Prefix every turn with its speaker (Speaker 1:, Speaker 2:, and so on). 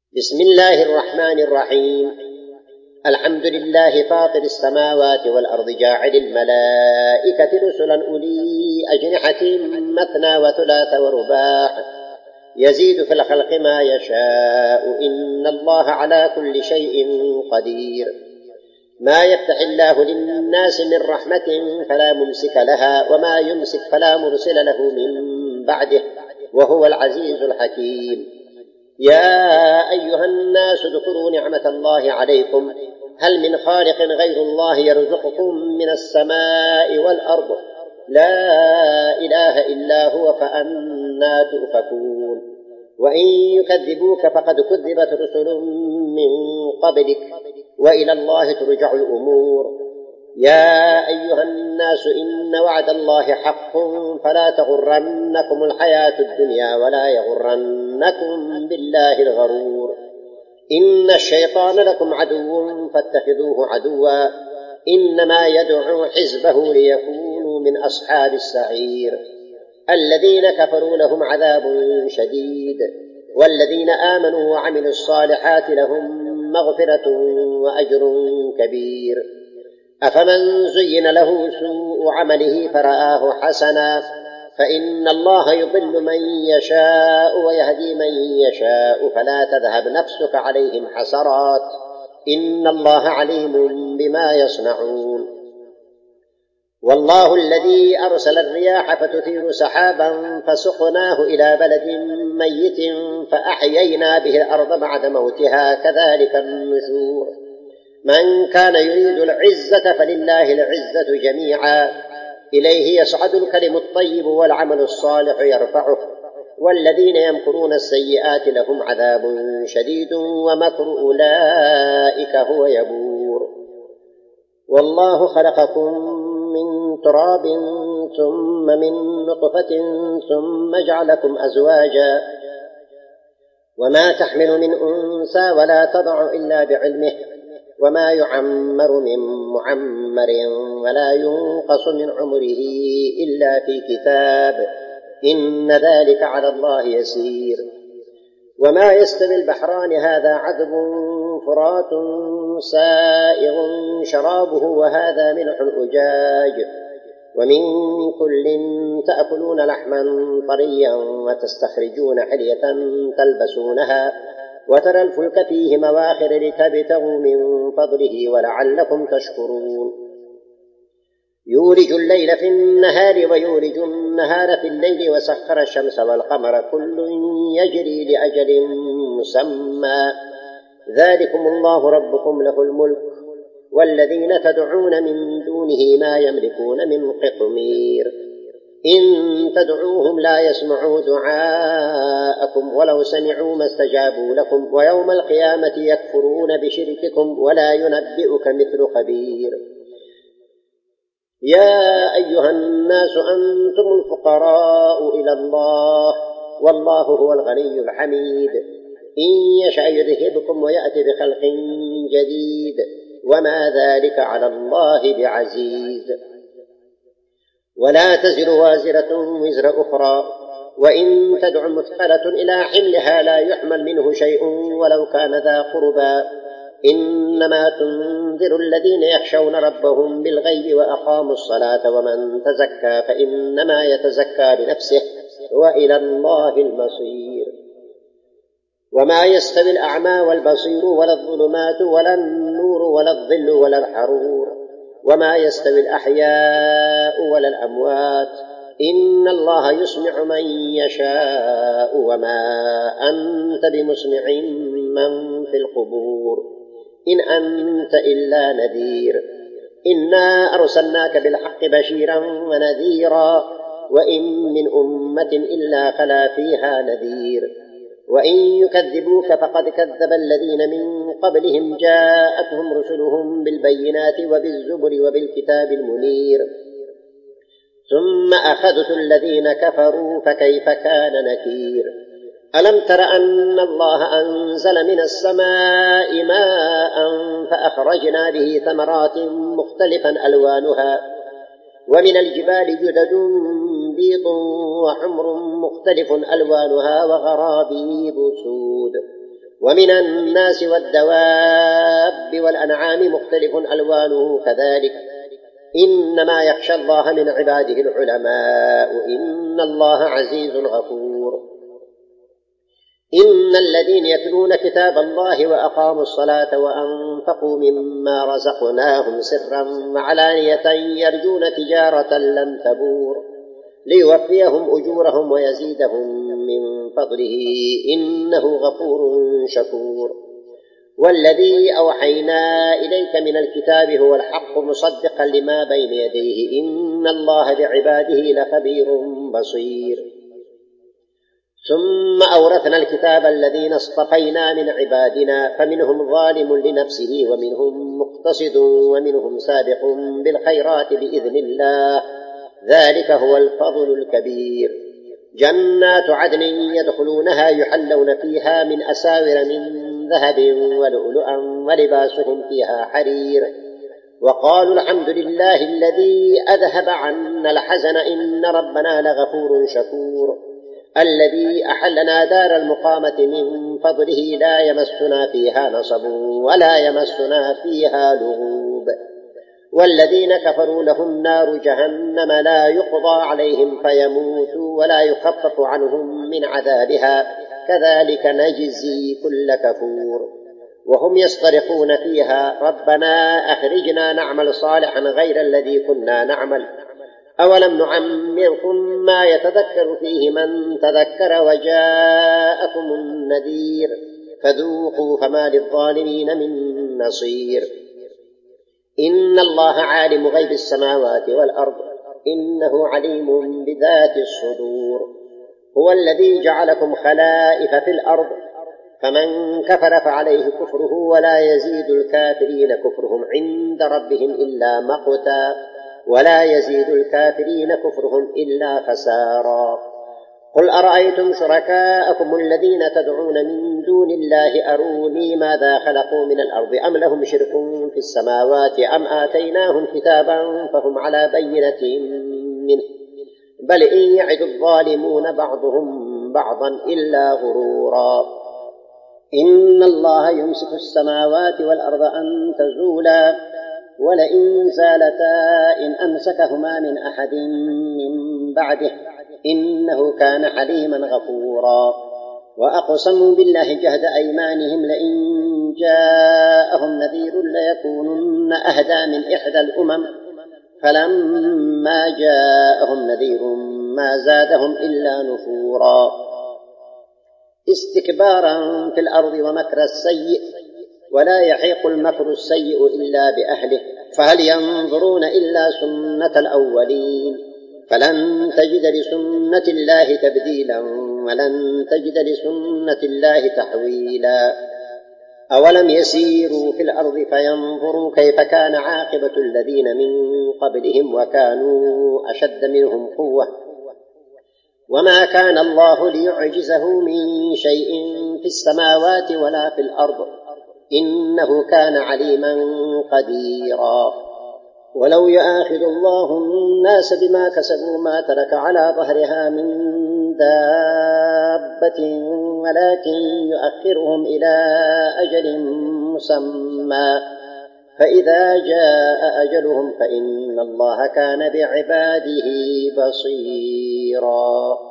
Speaker 1: بسم الله الرحمن الرحيم. الحمد لله فاطر السماوات والأرض جاعل الملائكة رسلا أولي أجنحة مثنى وثلاث ورباع يزيد في الخلق ما يشاء إن الله على كل شيء قدير. ما يفتح الله للناس من رحمة فلا ممسك لها وما يمسك فلا مرسل له من بعده وهو العزيز الحكيم. يا أيها الناس اذكروا نعمة الله عليكم هل من خالق غير الله يرزقكم من السماء والأرض لا إله إلا هو فأنى تؤفكون. وإن يكذبوك فقد كذبت رسل من قبلك وإلى الله ترجع الأمور. يا أيها الناس إن وعد الله حق فلا تغرنكم الحياة الدنيا ولا يغرنكم بالله الغرور. إن الشيطان لكم عدو فاتخذوه عدوا إنما يدعو حزبه ليكونوا من أصحاب السعير. الذين كفروا لهم عذاب شديد والذين آمنوا وعملوا الصالحات لهم مغفرة وأجر كبير. أفمن زين له سوء عمله فرآه حسنا فإن الله يضل من يشاء ويهدي من يشاء فلا تذهب نفسك عليهم حسرات إن الله عليم بما يصنعون. والله الذي أرسل الرياح فتثير سحابا فسقناه إلى بلد ميت فأحيينا به الأرض بعد موتها كذلك النشور. من كان يريد العزة فلله العزة جميعا إليه يصعد الكلم الطيب والعمل الصالح يرفعه والذين يمكرون السيئات لهم عذاب شديد ومكر أولئك هو يبور. والله خلقكم من تراب ثم من نطفة ثم جعلكم أزواجا وما تحمل من أنثى ولا تضع إلا بعلمه وما يعمر من معمر ولا ينقص من عمره إلا في كتاب إن ذلك على الله يسير. وما يستوي البحران هذا عذب فرات سائغ شرابه وهذا ملح أجاج ومن كل تأكلون لحما طريا وتستخرجون حلية تلبسونها وترى الفلك فيه مواخر لتبتغوا من فضله ولعلكم تشكرون. يولج الليل في النهار ويولج النهار في الليل وسخر الشمس والقمر كل يجري لأجل مسمى ذلكم الله ربكم له الملك والذين تدعون من دونه ما يملكون من قطمير. إن تدعوهم لا يسمعوا دعاءكم ولو سمعوا ما استجابوا لكم ويوم القيامة يكفرون بشرككم ولا ينبئك مثل خبير. يا أيها الناس أنتم الفقراء إلى الله والله هو الغني الحميد. إن يشأ يذهبكم ويأتي بخلق جديد وما ذلك على الله بعزيز. ولا تزر وازرة وزر أخرى وإن تدع مثقلة إلى حملها لا يحمل منه شيء ولو كان ذا قربى إنما تنذر الذين يخشون ربهم بالغيب وأقاموا الصلاة ومن تزكى فإنما يتزكى لنفسه وإلى الله المصير. وما يستوي الأعمى والبصير ولا الظلمات ولا النور ولا الظل ولا الحرور وما يستوي الأحياء ولا الأموات إن الله يسمع من يشاء وما أنت بمسمع من في القبور إن أنت إلا نذير. إنا أرسلناك بالحق بشيرا ونذيرا وإن من أمة إلا خلا فيها نذير. وإن يكذبوك فقد كذب الذين من قبلهم جاءتهم رسلهم بالبينات وبالزبر وبالكتاب المنير ثم أخذت الذين كفروا فكيف كان نكير. ألم تر أن الله أنزل من السماء ماء فأخرجنا به ثمرات مختلفا ألوانها ومن الجبال جدد بيض وحمر مختلف ألوانها وغرابيب سود ومن الناس والدواب والأنعام مختلف ألوانه كذلك إنما يخشى الله من عباده العلماء إن الله عزيز غفور إن الذين يتلون كتاب الله وأقاموا الصلاة وأنفقوا مما رزقناهم سرا وعلانية يرجون تجارة لن تبور ليوفيهم أجورهم ويزيدهم من فضله إنه غفور شكور والذي أوحينا إليك من الكتاب هو الحق مصدقا لما بين يديه إن الله بعباده لخبير بصير ثم أورثنا الكتاب الذين اصطفينا من عبادنا فمنهم ظالم لنفسه ومنهم مقتصد ومنهم سابق بالخيرات بإذن الله ذلك هو الفضل الكبير جنات عدن يدخلونها يحلون فيها من أساور من ذهب ولؤلؤا ولباسهم فيها حرير وقالوا الحمد لله الذي أذهب عنا الحزن إن ربنا لغفور شكور الذي أحلنا دار المقامة من فضله لا يمسنا فيها نصب ولا يمسنا فيها لغوب والذين كفروا لهم نار جهنم لا يقضى عليهم فيموتوا ولا يخفف عنهم من عذابها كذلك نجزي كل كفور وهم يصطرخون فيها ربنا أخرجنا نعمل صالحا غير الذي كنا نعمل أولم نعمركم ما يتذكر فيه من تذكر وجاءكم النذير فذوقوا فما للظالمين من نصير إن الله عالم غيب السماوات والأرض إنه عليم بذات الصدور هو الذي جعلكم خلائف في الأرض فمن كفر فعليه كفره ولا يزيد الكافرين كفرهم عند ربهم إلا مقتا ولا يزيد الكافرين كفرهم إلا خسارا قل أرأيتم شركاءكم الذين تدعون من دون الله أروني ماذا خلقوا من الأرض أم لهم شرك في السماوات أم آتيناهم كتابا فهم على بينة منه بل إن يعد الظالمون بعضهم بعضا إلا غرورا إن الله يمسك السماوات والأرض أن تزولا ولئن زالتا إن أمسكهما من أحد من بعده إنه كان حليما غفورا وأقسموا بالله جهد أيمانهم لئن جاءهم نذير ليكونن أهدى من إحدى الأمم فلما جاءهم نذير ما زادهم إلا نفورا استكبارا في الأرض ومكر السيء ولا يحيق المكر السيء إلا بأهله فهل ينظرون إلا سنة الأولين فلن تجد لسنة الله تبديلا ولن تجد لسنة الله تحويلا أولم يسيروا في الأرض فينظروا كيف كان عاقبة الذين من قبلهم وكانوا أشد منهم قوة وما كان الله ليعجزه من شيء في السماوات ولا في الأرض إنه كان عليما قديرا ولو يؤاخذ الله الناس بما كسبوا ما ترك على ظهرها من دابة ولكن يؤخرهم إلى أجل مسمى فإذا جاء أجلهم فإن الله كان بعباده بصيرا